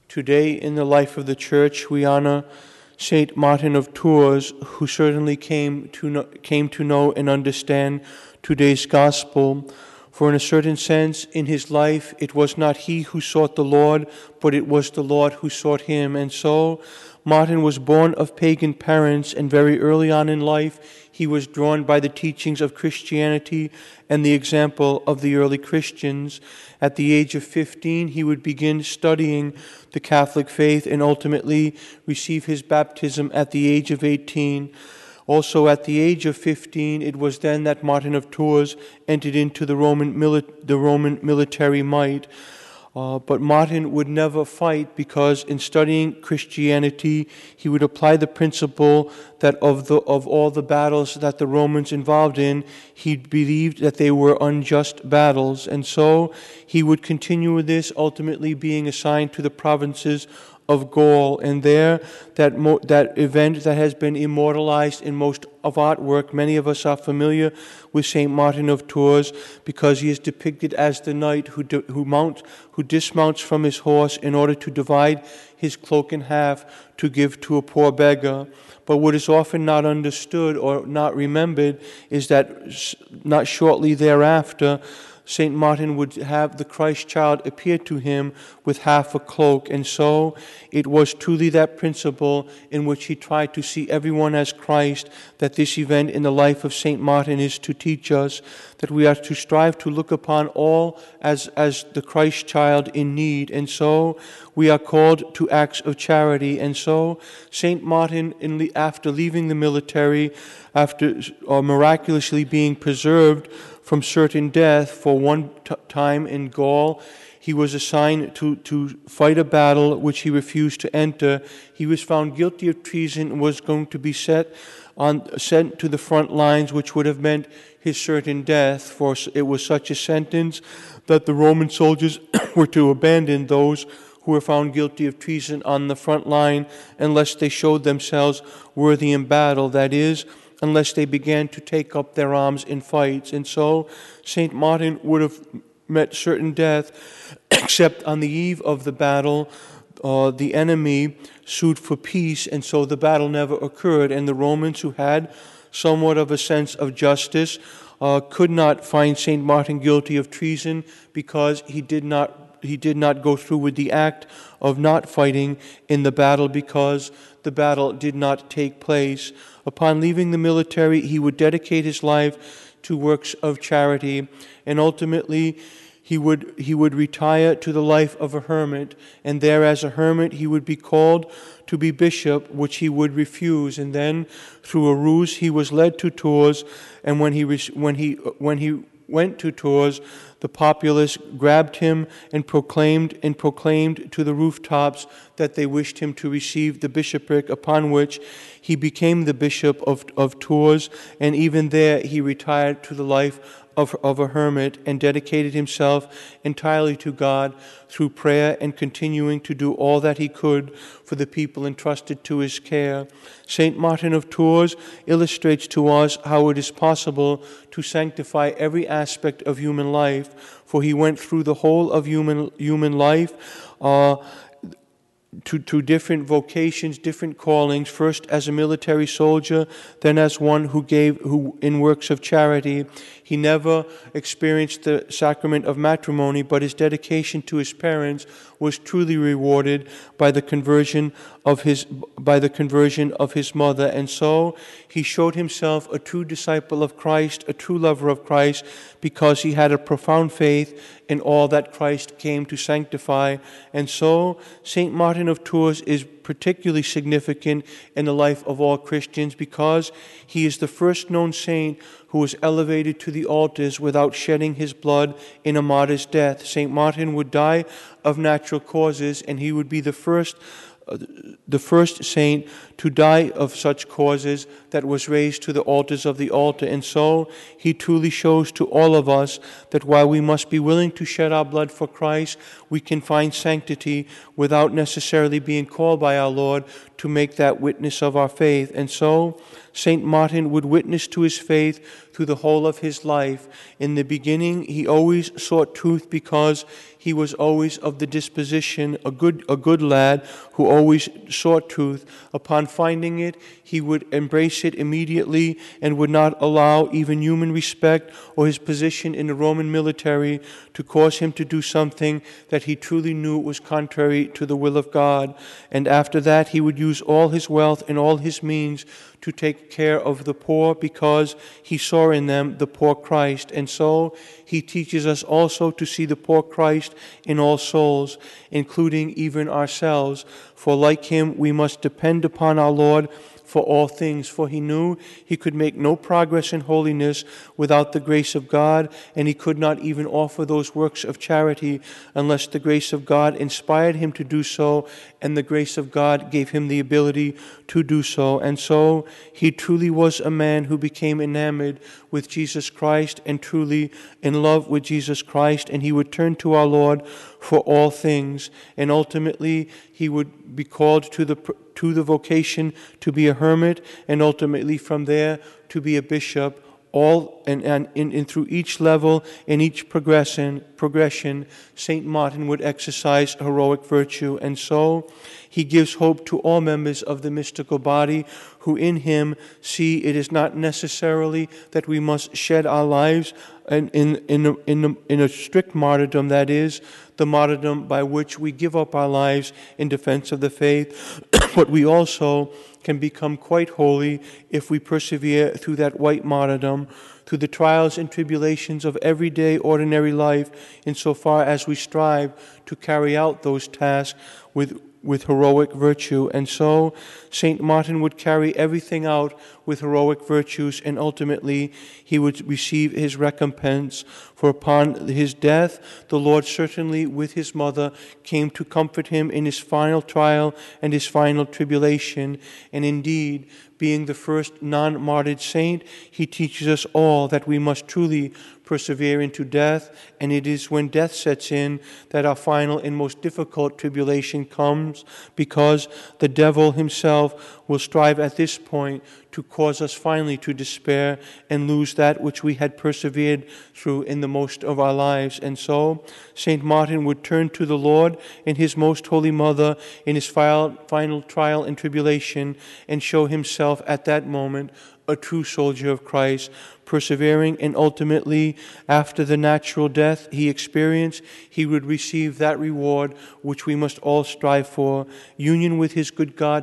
Today, in the life of the Church, we honor Saint Martin of Tours, who certainly came to know and understand today's gospel. For in a certain sense, in his life, it was not he who sought the Lord, but it was the Lord who sought him. And so, Martin was born of pagan parents, and very early on in life, he was drawn by the teachings of Christianity and the example of the early Christians. At the age of 15, he would begin studying the Catholic faith and ultimately receive his baptism at the age of 18. Also at the age of 15, it was then that Martin of Tours entered into the Roman military might. But Martin would never fight, because in studying Christianity, he would apply the principle that of all the battles that the Romans involved in, he believed that they were unjust battles. And so he would continue with this, ultimately being assigned to the provinces of Gaul, and there that event that has been immortalized in most of artwork. Many of us are familiar with Saint Martin of Tours because he is depicted as the knight who dismounts from his horse in order to divide his cloak in half to give to a poor beggar. But what is often not understood or not remembered is that not shortly thereafter, Saint Martin would have the Christ child appear to him with half a cloak. And so it was truly that principle in which he tried to see everyone as Christ that this event in the life of Saint Martin is to teach us, that we are to strive to look upon all as the Christ child in need. And so we are called to acts of charity. And so Saint Martin, after leaving the military, after miraculously being preserved from certain death for one time in Gaul, he was assigned to fight a battle which he refused to enter. He was found guilty of treason and was going to be sent to the front lines, which would have meant his certain death, for it was such a sentence that the Roman soldiers were to abandon those who were found guilty of treason on the front line unless they showed themselves worthy in battle, that is, unless they began to take up their arms in fights. And so Saint Martin would have met certain death, except on the eve of the battle, the enemy sued for peace, and so the battle never occurred. And the Romans, who had somewhat of a sense of justice, could not find Saint Martin guilty of treason because he did not go through with the act of not fighting in the battle, because the battle did not take place. Upon leaving the military, he would dedicate his life to works of charity, and ultimately he would retire to the life of a hermit, and there as a hermit he would be called to be bishop, which he would refuse. And then through a ruse he was led to Tours, and when he went to Tours, the populace grabbed him and proclaimed to the rooftops that they wished him to receive the bishopric, upon which he became the bishop of Tours, and even there he retired to the life of a hermit and dedicated himself entirely to God through prayer and continuing to do all that he could for the people entrusted to his care. Saint Martin of Tours illustrates to us how it is possible to sanctify every aspect of human life, for he went through the whole of human life to different vocations, different callings, first as a military soldier, then as one who in works of charity. He never experienced the sacrament of matrimony, but his dedication to his parents was truly rewarded by the conversion of his mother. And so he showed himself a true disciple of Christ, a true lover of Christ, because he had a profound faith in all that Christ came to sanctify. And so Saint Martin of Tours is particularly significant in the life of all Christians, because he is the first known saint who was elevated to the altars without shedding his blood in a martyr's death. Saint Martin would die of natural causes, and he would be the first saint to die of such causes that was raised to the altars of the altar. And so he truly shows to all of us that while we must be willing to shed our blood for Christ, we can find sanctity without necessarily being called by our Lord to make that witness of our faith. And so Saint Martin would witness to his faith through the whole of his life. In the beginning, he always sought truth because he was always of the disposition, a good lad who always sought truth. Upon finding it, he would embrace it immediately and would not allow even human respect or his position in the Roman military to cause him to do something that he truly knew was contrary to the will of God. And after that, he would use all his wealth and all his means to take care of the poor because he saw in them the poor Christ. And so he teaches us also to see the poor Christ in all souls, including even ourselves. For like him, we must depend upon our Lord for all things, for he knew he could make no progress in holiness without the grace of God, and he could not even offer those works of charity unless the grace of God inspired him to do so, and the grace of God gave him the ability to do so. And so he truly was a man who became enamored with Jesus Christ and truly in love with Jesus Christ, and he would turn to our Lord for all things, and ultimately he would be called to the vocation to be a hermit, and ultimately from there to be a bishop. All and through each level and each progression, Saint Martin would exercise heroic virtue, and so he gives hope to all members of the mystical body who in him see it is not necessarily that we must shed our lives in a strict martyrdom, that is, the martyrdom by which we give up our lives in defense of the faith, but we also can become quite holy if we persevere through that white martyrdom, through the trials and tribulations of everyday ordinary life, insofar as we strive to carry out those tasks with heroic virtue. And so St. Martin would carry everything out with heroic virtues, and ultimately he would receive his recompense. For upon his death, the Lord certainly with his mother came to comfort him in his final trial and his final tribulation. And indeed, being the first non-martyred saint, he teaches us all that we must truly persevere into death, and it is when death sets in that our final and most difficult tribulation comes, because the devil himself will strive at this point to cause us finally to despair and lose that which we had persevered through in the most of our lives. And so St. Martin would turn to the Lord and his most holy mother in his final trial and tribulation, and show himself at that moment a true soldier of Christ, persevering, and ultimately, after the natural death he experienced, he would receive that reward which we must all strive for: union with his good God,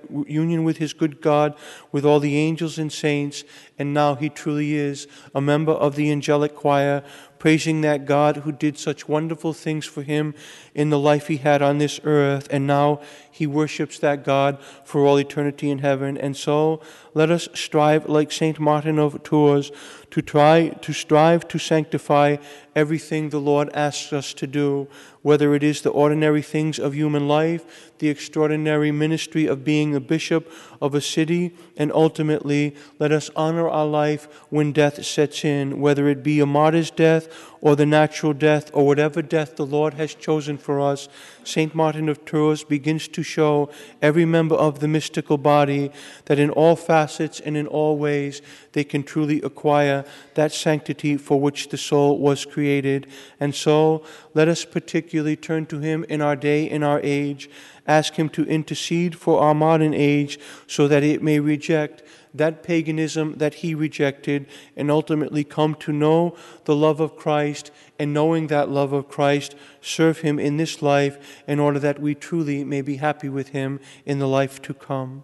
with all the angels and saints. And now he truly is a member of the angelic choir, praising that God who did such wonderful things for him in the life he had on this earth, and now he worships that God for all eternity in heaven. And so let us strive, like Saint Martin of Tours, to strive to sanctify everything the Lord asks us to do, whether it is the ordinary things of human life, the extraordinary ministry of being a bishop of a city, and ultimately let us honor our life when death sets in, whether it be a martyr's death or the natural death or whatever death the Lord has chosen for us. Saint Martin of Tours begins to show every member of the mystical body that in all facets and in all ways they can truly acquire that sanctity for which the soul was created. And so let us particularly turn to him in our day, in our age, ask him to intercede for our modern age so that it may reject that paganism that he rejected, and ultimately come to know the love of Christ, and knowing that love of Christ, serve him in this life in order that we truly may be happy with him in the life to come.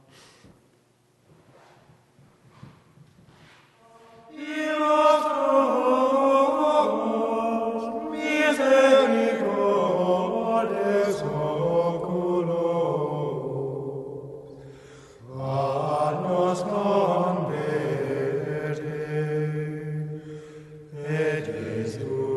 Et Christus